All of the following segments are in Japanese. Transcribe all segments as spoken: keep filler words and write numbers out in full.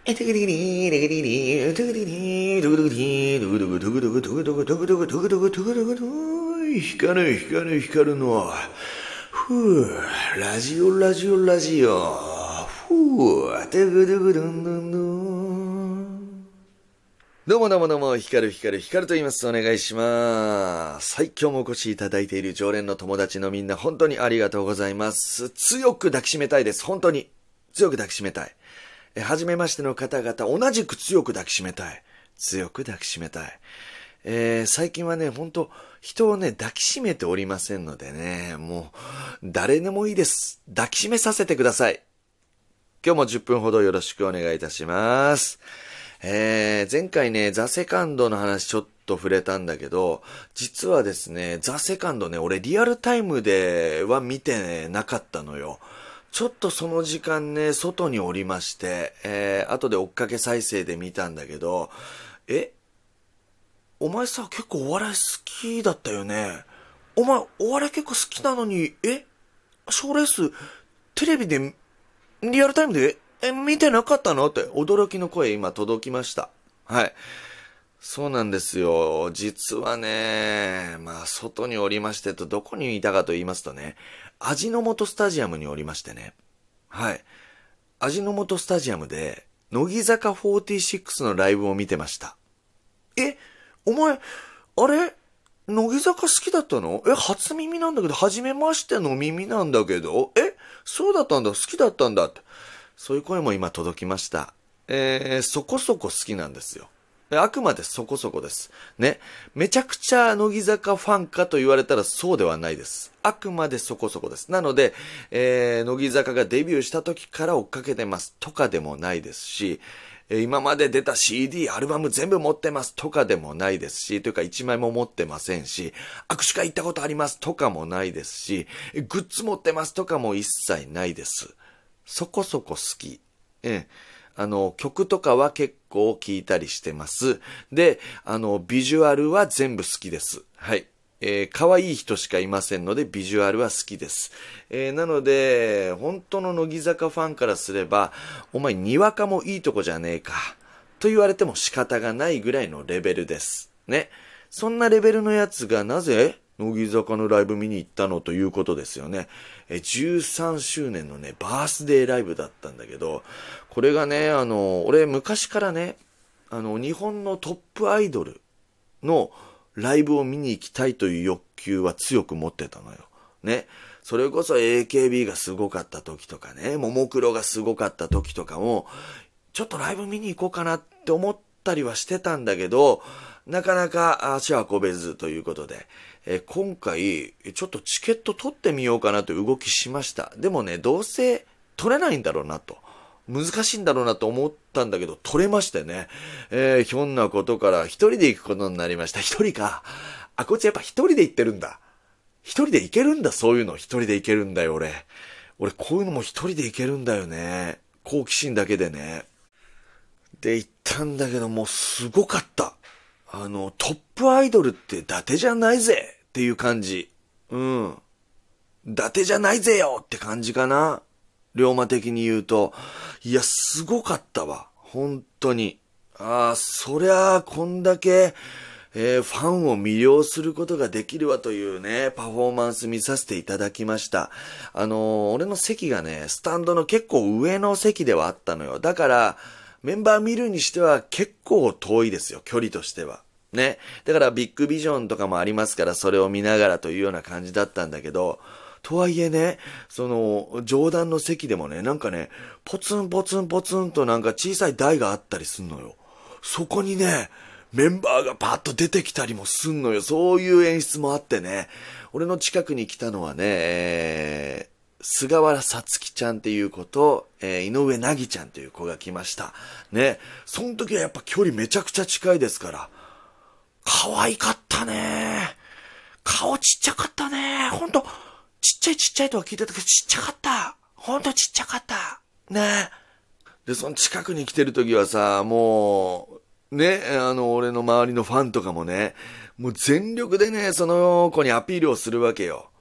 え、トゥクトゥクリー、トゥクトゥクリー、トゥクトゥクリー、トゥクトゥクリー、トゥクトゥクトゥクトゥクトゥクトゥクトゥクトゥクトゥクトゥクトゥクトゥクトゥク、光る光る光るの。ふぅ、ラジオラジオラジオ。ふぅ、トゥクトゥクドンドンドン。どうもどうもどうも、光る光る光ると言います。お願いします。はい、今日もお越しいただいている常連の友達のみんな、本当にありがとうございます。強く抱きしめたいです。本当に。強く抱きしめたい。え、はじめましての方々、同じく強く抱きしめたい。強く抱きしめたい。えー、最近はね、本当人をね、抱きしめておりませんのでね、もう、誰でもいいです。抱きしめさせてください。今日もじゅっぷんほどよろしくお願いいたします。えー、前回ね、ザ・セカンドの話ちょっと触れたんだけど、実はですね、ザ・セカンドね、俺リアルタイムでは見て、ね、なかったのよ。ちょっとその時間ね、外におりまして、えー、後で追っかけ再生で見たんだけど、えお前さ、結構お笑い好きだったよね。お前、お笑い結構好きなのに、え賞レース、テレビで、リアルタイムで、え、見てなかったのって驚きの声今届きました。はい。そうなんですよ。実はね、まあ、外におりましてと、どこにいたかと言いますとね、味の素スタジアムにおりましてね。はい。味の素スタジアムで、乃木坂フォーティーシックスのライブを見てました。え、お前、あれ乃木坂好きだったの？え、初耳なんだけど、初めましての耳なんだけど、え、そうだったんだ、好きだったんだって。そういう声も今届きました。えー、そこそこ好きなんですよ。あくまでそこそこです。ね。めちゃくちゃ乃木坂ファンかと言われたらそうではないです。あくまでそこそこです。なので、えー、乃木坂がデビューした時から追っかけてますとかでもないですし、今まで出た シーディー、アルバム全部持ってますとかでもないですし、というか一枚も持ってませんし、握手会行ったことありますとかもないですし、グッズ持ってますとかも一切ないです。そこそこ好き。ええ。あの、曲とかは結構聴いたりしてます。で、あの、ビジュアルは全部好きです。はい。えー、可愛い人しかいませんので、ビジュアルは好きです。えー、なので、本当の乃木坂ファンからすれば、お前、にわかもいいとこじゃねえか。と言われても仕方がないぐらいのレベルです。ね。そんなレベルのやつがなぜ乃木坂のライブ見に行ったのということですよね。え、じゅうさんしゅうねんのね、バースデーライブだったんだけど、これがね、あの、俺昔からね、あの、日本のトップアイドルのライブを見に行きたいという欲求は強く持ってたのよ。ね。それこそ エーケービー がすごかった時とかね、ももクロがすごかった時とかも、ちょっとライブ見に行こうかなって思ったりはしてたんだけど、なかなか足を運べずということで、え今回ちょっとチケット取ってみようかなという動きしました。でもね、どうせ取れないんだろうなと。難しいんだろうなと思ったんだけど、取れましてね。えー、ひょんなことから一人で行くことになりました。一人か。あ、こいつやっぱ一人で行ってるんだ。一人で行けるんだ、そういうの。一人で行けるんだよ、俺。俺、こういうのも一人で行けるんだよね。好奇心だけでね。で、行ったんだけど、もうすごかった。あの、トップアイドルって伊達じゃないぜっていう感じ。うん。伊達じゃないぜよって感じかな。龍馬的に言うと。いや、すごかったわ。本当に。ああ、そりゃあ、こんだけ、えー、ファンを魅了することができるわというね、パフォーマンス見させていただきました。あのー、俺の席がね、スタンドの結構上の席ではあったのよ。だから、メンバー見るにしては結構遠いですよ、距離としては。ね。だからビッグビジョンとかもありますから、それを見ながらというような感じだったんだけど、とはいえね、その、上段の席でもね、なんかね、ポツンポツンポツンとなんか小さい台があったりすんのよ。そこにね、メンバーがパッと出てきたりもすんのよ。そういう演出もあってね。俺の近くに来たのはね、えー、菅原さつきちゃんっていう子と、えー、井上なぎちゃんっていう子が来ました。ね。その時はやっぱ距離めちゃくちゃ近いですから。可愛かったね。顔ちっちゃかったね。ほんと、ちっちゃいちっちゃいとは聞いてたけど、ちっちゃかった。ほんとちっちゃかった。ね。で、その近くに来てる時はさ、もう、ね、あの、俺の周りのファンとかもね、もう全力でね、その子にアピールをするわけよ。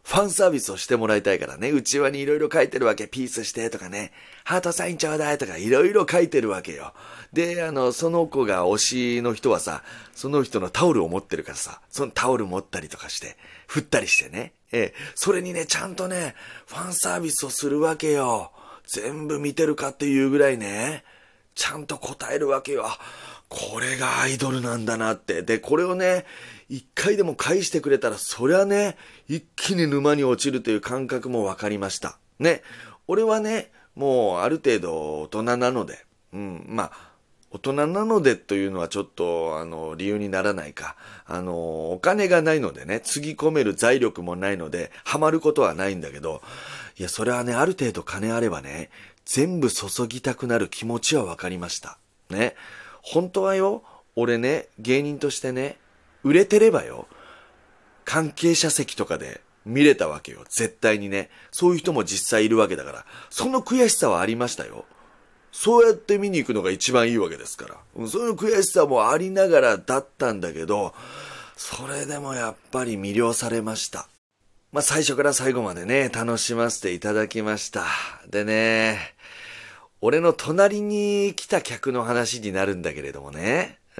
ファンサービスをしてもらいたいからね、内輪にいろいろ書いてるわけ。ピースしてとかね、ハートサインちょうだいとかいろいろ書いてるわけよ。で、あの、その子が推しの人はさ、その人のタオルを持ってるからさ、そのタオル持ったりとかして、振ったりしてね。ええ、それにね、ちゃんとね、ファンサービスをするわけよ。全部見てるかっていうぐらいね、ちゃんと答えるわけよ。これがアイドルなんだなって。で、これをね、一回でも返してくれたら、そりゃね、一気に沼に落ちるという感覚も分かりました。ね。俺はね、もうある程度大人なので、うん、まあ、大人なのでというのはちょっと、あの、理由にならないか。あの、お金がないのでね、つぎ込める財力もないので、ハマることはないんだけど、いや、それはね、ある程度金あればね、全部注ぎたくなる気持ちは分かりました。ね。本当はよ、俺ね、芸人としてね、売れてればよ、関係者席とかで見れたわけよ。絶対にね。そういう人も実際いるわけだから。その悔しさはありましたよ。そうやって見に行くのが一番いいわけですから。そういう悔しさもありながらだったんだけど、それでもやっぱり魅了されました。まあ最初から最後までね、楽しませていただきました。でね、俺の隣に来た客の話になるんだけれどもね。うん。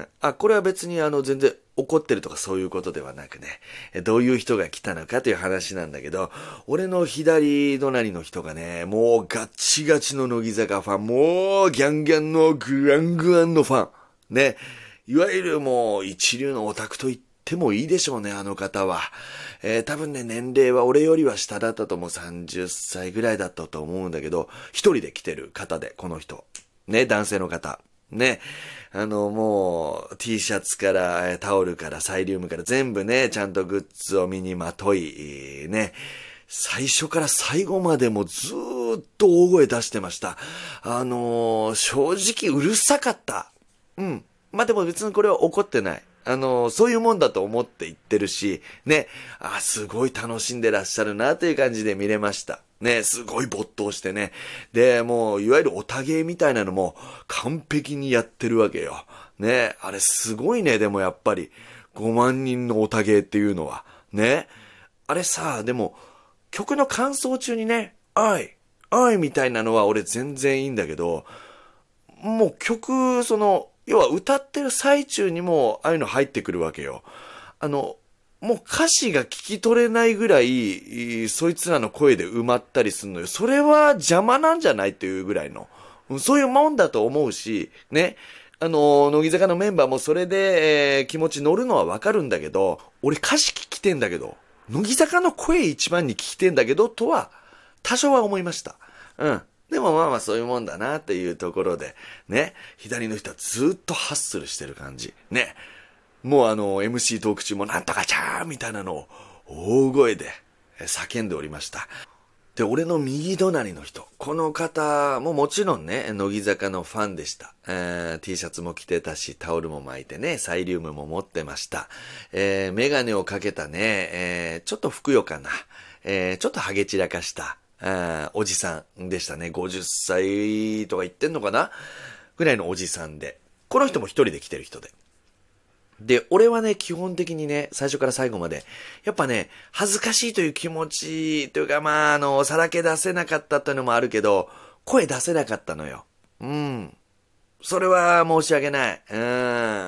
あ、これは別にあの全然怒ってるとかそういうことではなくね、どういう人が来たのかという話なんだけど、俺の左隣の人がね、もうガッチガチの乃木坂ファン、もうギャンギャンのグワングワンのファン。ね。いわゆるもう一流のオタクと言ってもいいでしょうね、あの方は。えー、多分ね、年齢は俺よりは下だったと思う。さんじゅっさいぐらいだったと思うんだけど、一人で来てる方で、この人。ね、男性の方。ね。あの、もう、T シャツから、タオルから、サイリウムから全部ね、ちゃんとグッズを身にまとい、ね。最初から最後までもずーっと大声出してました。あのー、正直うるさかった。うん。まあ、でも別にこれは怒ってない。あのー、そういうもんだと思って言ってるし、ね。あ、すごい楽しんでらっしゃるなという感じで見れました。ね、すごい没頭してね。で、もう、いわゆるオタ芸みたいなのも完璧にやってるわけよ。ね、あれすごいね、でもやっぱり。ごまん人のオタ芸っていうのは。ね。あれさ、でも、曲の感想中にね、おい、おいみたいなのは俺全然いいんだけど、もう曲、その、要は歌ってる最中にもああいうの入ってくるわけよ。あの、もう歌詞が聞き取れないぐらい、そいつらの声で埋まったりするのよ。それは邪魔なんじゃないっていうぐらいの。そういうもんだと思うし、ね。あの、乃木坂のメンバーもそれで、えー、気持ち乗るのはわかるんだけど、俺歌詞聞きてんだけど、乃木坂の声一番に聞きてんだけど、とは、多少は思いました。うん。でもまあまあそういうもんだなっていうところで、ね。左の人はずっとハッスルしてる感じ。ね。もうあの、エムシー トーク中もなんとかちゃーみたいなのを大声で叫んでおりました。で、俺の右隣の人。この方ももちろんね、乃木坂のファンでした。えー、T シャツも着てたし、タオルも巻いてね、サイリウムも持ってました。えー、メガネをかけたね、えー、ちょっとふくよかな、えー、ちょっとハゲ散らかした、あおじさんでしたね。ごじゅっさいとか言ってんのかなぐらいのおじさんで。この人も一人で来てる人で。で、俺はね、基本的にね、最初から最後まで、やっぱね、恥ずかしいという気持ち、というか、まあ、あの、さらけ出せなかったっていうのもあるけど、声出せなかったのよ。うん。それは申し訳ない。うん。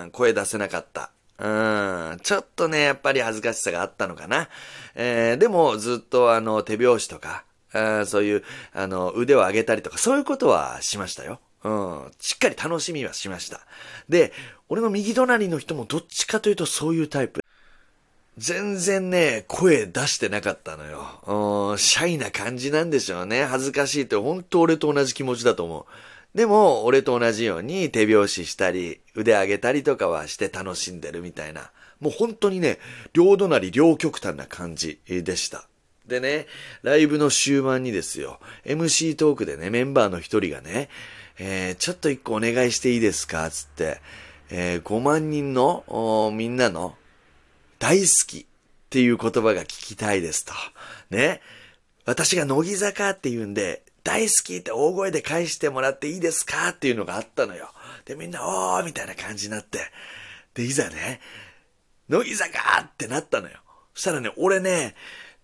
声出せなかった。うん。ちょっとね、やっぱり恥ずかしさがあったのかな。えー、でも、ずっとあの、手拍子とか、あそういう、あの、腕を上げたりとか、そういうことはしましたよ。うん。しっかり楽しみはしました。で、俺の右隣の人もどっちかというとそういうタイプ。全然ね、声出してなかったのよ。うん、シャイな感じなんでしょうね。恥ずかしいって本当俺と同じ気持ちだと思う。でも、俺と同じように手拍子したり、腕上げたりとかはして楽しんでるみたいな。もう本当にね、両隣両極端な感じでした。でね、ライブの終盤にですよ、エムシー トークでね、メンバーの一人がね、えー、ちょっと一個お願いしていいですかつって、えー、ごまん人のみんなの大好きっていう言葉が聞きたいですと。ね。私が乃木坂って言うんで、大好きって大声で返してもらっていいですかっていうのがあったのよ。で、みんな、おーみたいな感じになって。で、いざね、乃木坂ってなったのよ。そしたらね、俺ね、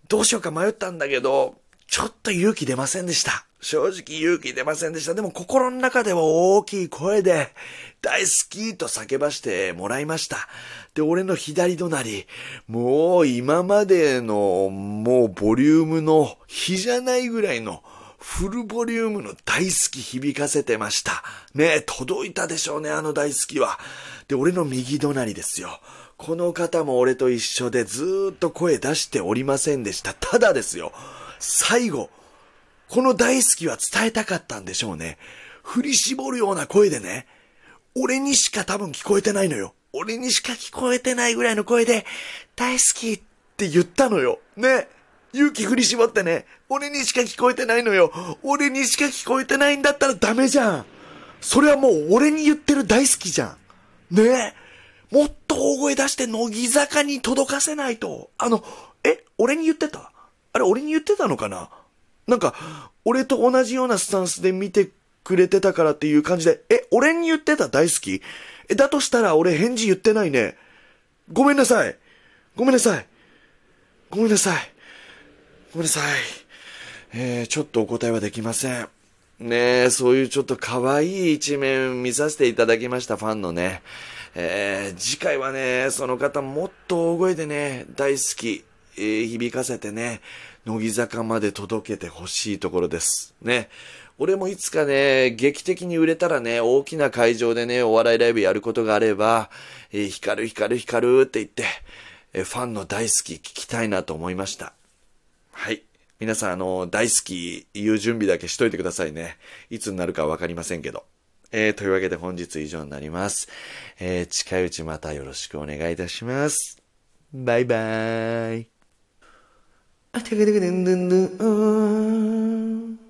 どうしようか迷ったんだけど、ちょっと勇気出ませんでした。正直勇気出ませんでした。でも心の中では大きい声で、大好きと叫ばしてもらいました。で、俺の左隣、もう今までのもうボリュームの比じゃないぐらいのフルボリュームの大好き響かせてました。ねえ、届いたでしょうね、あの大好きは。で、俺の右隣ですよ。この方も俺と一緒でずーっと声出しておりませんでした。ただですよ、最後、この大好きは伝えたかったんでしょうね。振り絞るような声でね、俺にしか多分聞こえてないのよ。俺にしか聞こえてないぐらいの声で、大好きって言ったのよ。ね。勇気振り絞ってね、俺にしか聞こえてないのよ。俺にしか聞こえてないんだったらダメじゃん。それはもう俺に言ってる大好きじゃん。ね。もっと大声出して乃木坂に届かせないと。あの、え、俺に言ってた？あれ俺に言ってたのかな？なんか、俺と同じようなスタンスで見てくれてたからっていう感じで、え、俺に言ってた大好き？え、だとしたら俺返事言ってないね。ごめんなさい。ごめんなさい。ごめんなさい。ごめんなさい。えー、ちょっとお答えはできません。ねえ、そういうちょっと可愛い一面見させていただきました、ファンのね。えー、次回はね、その方もっと大声でね、大好き、えー、響かせてね、乃木坂まで届けてほしいところです。ね。俺もいつかね、劇的に売れたらね、大きな会場でね、お笑いライブやることがあれば、えー、光る光る光るって言って、えー、ファンの大好き聞きたいなと思いました。はい。皆さん、あの、大好き言う準備だけしといてくださいね。いつになるかわかりませんけど。えー、というわけで本日以上になります。えー、近いうちまたよろしくお願いいたします。バイバーイ。あてくてくでんでんでん。